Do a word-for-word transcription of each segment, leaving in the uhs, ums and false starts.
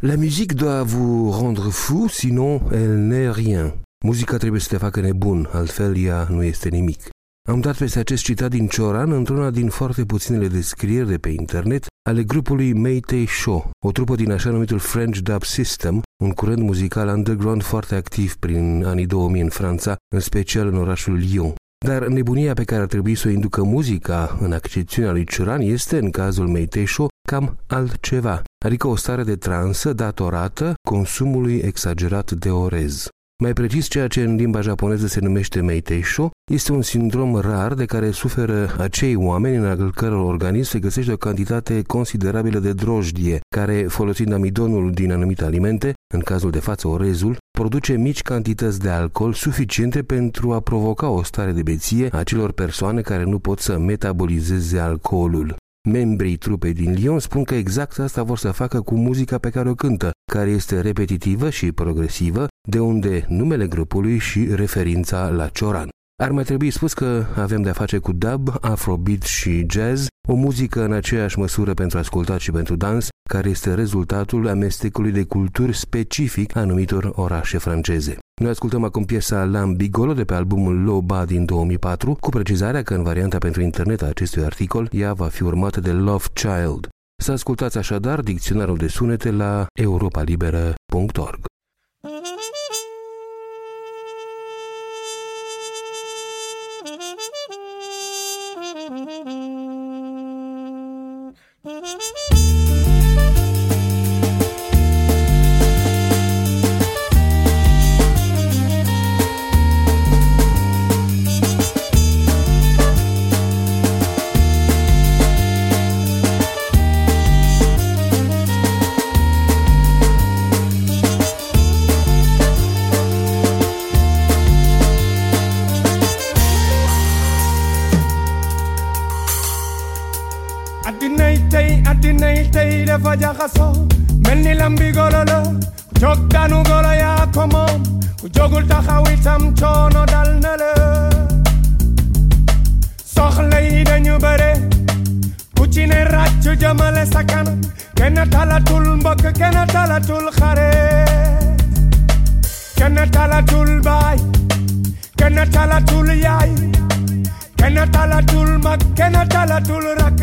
La musique doit vous rendre fou, sinon elle n'est rien. Muzica trebuie să te facă nebun, altfel ea nu este nimic. Am dat peste acest citat din Cioran într-una din foarte puținele descrieri de pe internet ale grupului Mayday Show, o trupă din așa numitul French Dub System, un curent muzical underground foarte activ prin anii două mii în Franța, în special în orașul Lyon. Dar nebunia pe care ar trebui să o inducă muzica în accepțiunea lui Cioran este, în cazul Mayday Show, cam altceva, adică o stare de transă datorată consumului exagerat de orez. Mai precis, ceea ce în limba japoneză se numește Mayday Show este un sindrom rar de care suferă acei oameni în al căror organism se găsește o cantitate considerabilă de drojdie, care, folosind amidonul din anumite alimente, în cazul de față orezul, produce mici cantități de alcool suficiente pentru a provoca o stare de beție a acelor persoane care nu pot să metabolizeze alcoolul. Membrii trupei din Lyon spun că exact asta vor să facă cu muzica pe care o cântă, care este repetitivă și progresivă, de unde numele grupului și referința la Cioran. Ar mai trebui spus că avem de-a face cu dub, afrobeat și jazz, o muzică în aceeași măsură pentru ascultat și pentru dans, care este rezultatul amestecului de culturi specific a anumitor orașe franceze. Noi ascultăm acum piesa Lambigolo de pe albumul Loba din două mii patru, cu precizarea că în varianta pentru internet a acestui articol, ea va fi urmată de Love Child. Să ascultați așadar dicționarul de sunete la europa liberă punct org. Fajaxaso melni lambigololo jogganu golo ya komo jogul taxawitam coono dal na la soxla yi dañu bare ku ci ne ràccu jëmale sa kanam kenn talatul mbokk kenn talatul xare kenn talatul baay kenn talatul yaay kenn talatul mag kenn talatul rakk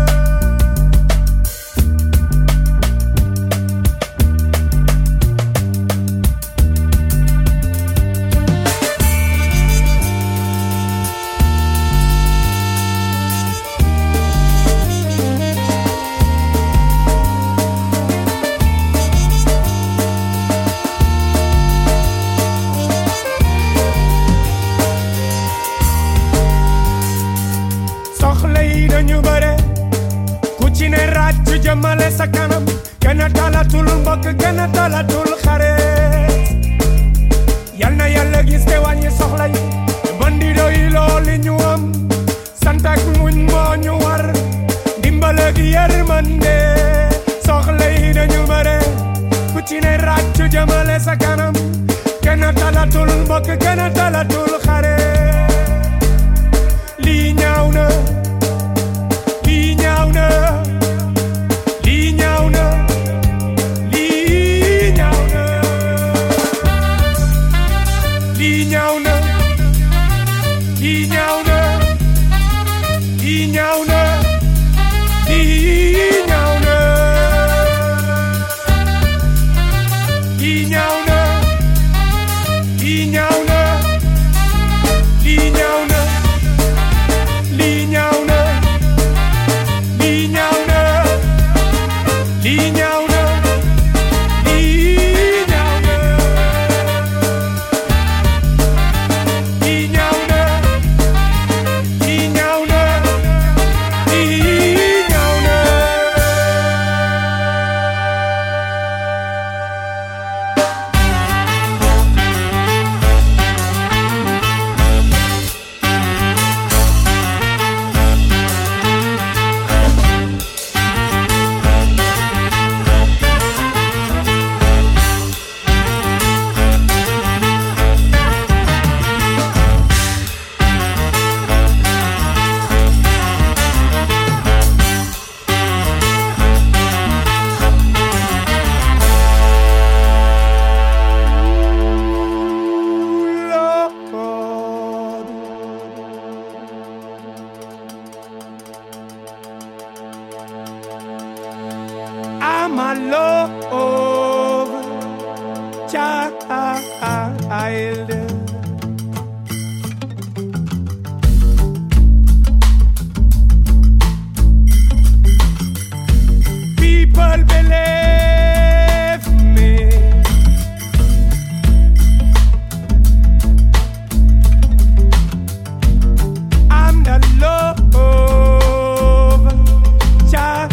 jëmale sa kanam kenn talatul mbokk kenn talatul xarit yal na yàlla gis te wàññi soxla yi bandido yi looli ñu am sant ak muñ moo ñu war dimbal ak yërmande soxla yi dañu bare ku ci ne ràcc jëmale sa kanam kenn talatul mbokk kenn talatul xarit lii ñaaw na lii ñaaw na of child. People believe me. I'm the love child.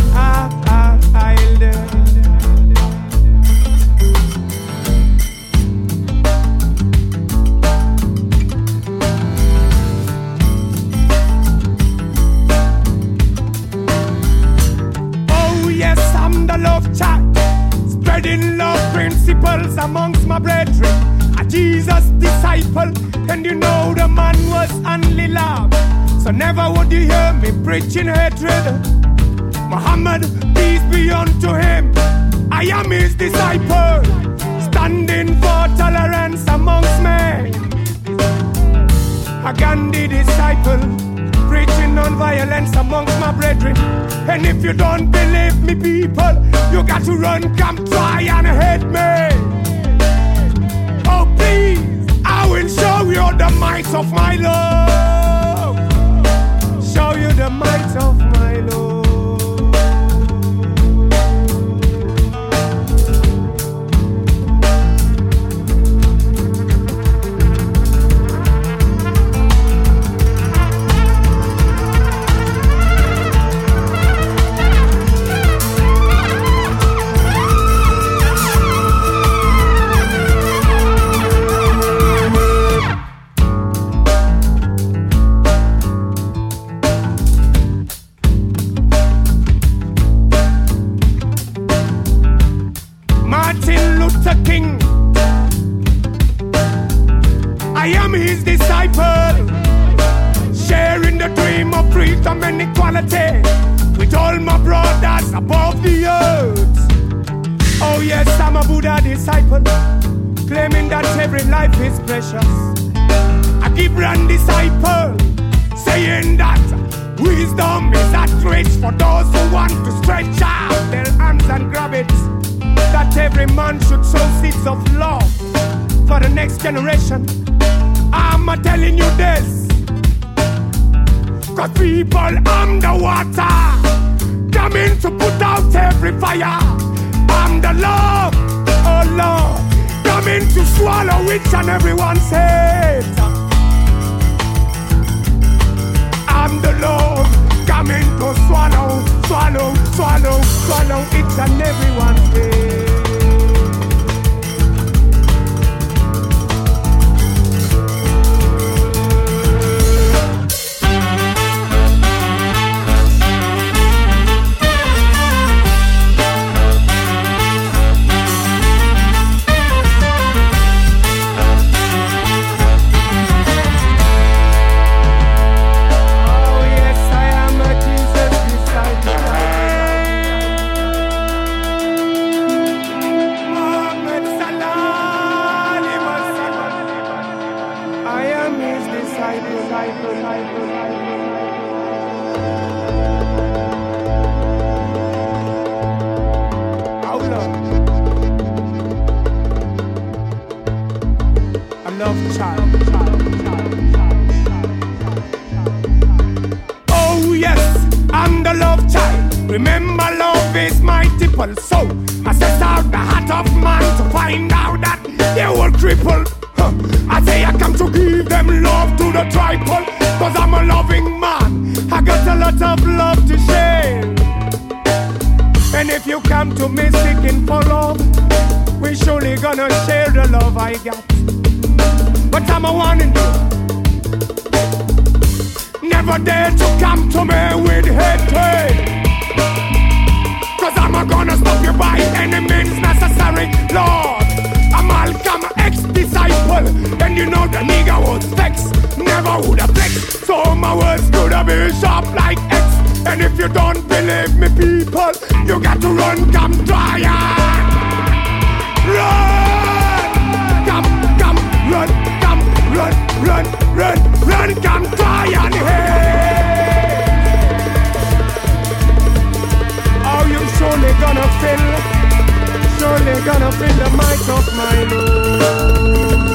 Love child, spreading love principles amongst my brethren. A Jesus disciple, and you know the man was only love. So never would you hear me preaching hatred. Muhammad, peace be unto him. I am his disciple, standing for tolerance amongst men. A Gandhi disciple, preaching non-violence amongst my brethren. And if you don't believe me, people, you got to run, come try and hate me. Oh please, I will show you the might of my love. Show you the might of my love. I am his disciple, sharing the dream of freedom and equality with all my brothers above the earth. Oh yes, I'm a Buddha disciple, claiming that every life is precious. A Gibran disciple, saying that wisdom is at reach for those who want to stretch out their hands and grab it. That every man should sow seeds of love for the next generation. I'm a telling you this, cause people I'm the water, coming to put out every fire. I'm the love, oh Lord, coming to swallow each and everyone's hate. I'm the Lord, coming to swallow, swallow, swallow, swallow each and everyone's hate. Oh yes, I'm the love child. Remember, love is multiple. So I set out the heart of man to find out that they were crippled. Huh. I say I come to give them love to the tribal, cause I'm a loving man. I got a lot of love to share. And if you come to me seeking for love, we surely gonna share the love I got. But I'm a warning you, never dare to come to me with hatred, cause I'm a gonna stop you by any means necessary. Lord, I'm Malcolm ex-disciple, and you know the nigga was vexed, never would have vexed. So my words could have been sharp like X. And if you don't believe me, people, you got to run, come try and run, come, come, run, come, run, run, run, run, come try and hate. Oh, you surely gonna feel, only gonna bring the mic of my Lord.